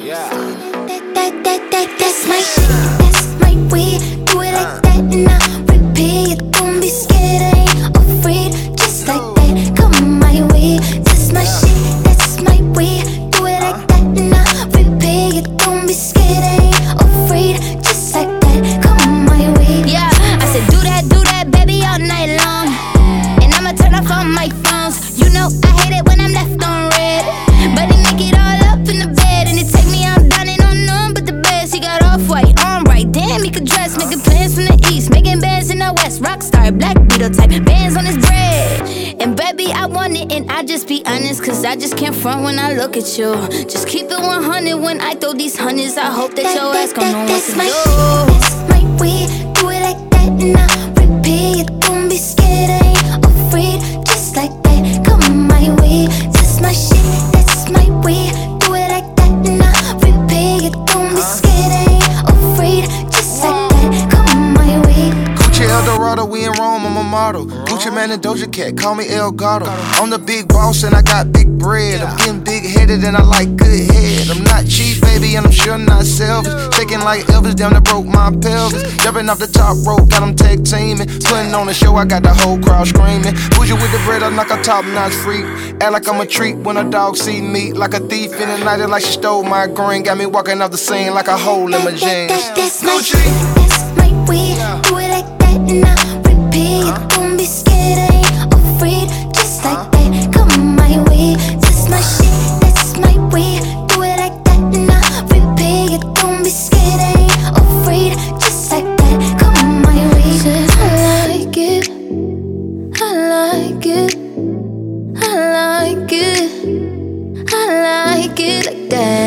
Yeah. That's my shit, that's my way. Do it like that and I repeat. Don't be scared, I ain't afraid. Just like that, come my way. That's my shit, that's my way. Do it like that and I repeat. Don't be scared, I ain't afraid. Just like that, come my way. Yeah, I said do that, baby, all night long. And I'ma turn off all my phones. You know I hate it when I'm left on red. But he make it all up in the bed. And it take me out dining on none but the best. He got off-white, on right. Damn, he could dress. Making plans from the east, making bands in the west. Rockstar, black beetle type, bands on his bread. And baby, I want it and I just be honest. Cause I just can't front when I look at you. Just keep it 100 when I throw these hundreds. I hope that your ass gon' know what to do. That's my way, do it like that and I repeat. Don't be scared, I ain't afraid. Just like that, come my way. That's my shit, that's my way. Do it like that and I repeat. Don't be scared, I ain't afraid. Just like that, come my way. Gucci Eldorado, we in Rome, I'm a model. Gucci Man and Doja Cat, call me El Gato. I'm the big boss and I got big bread. I'm getting big-headed and I like good head. I'm not cheap, baby, and I'm sure not selfish. Shaking like Elvis, damn, that broke my pelvis. Jumping off the top rope, got them tag teaming. Putting on a show, I got the whole crowd screaming. Bougie with the bread, I'm like a top-notch freak. Act like I'm a treat when a dog see me. Like a thief in the night, like she stole my green. Got me walking off the scene like a hole in my jeans. That's my shit, that's my way. Do it like that and I repeat. Don't be scared, I ain't afraid. Just like that, come my way. That's my shit, that's my way. Do it like that and I repeat. Don't be scared, I ain't afraid. Just like that, come my way. Said I like it, I like it, I like it, I like it like that.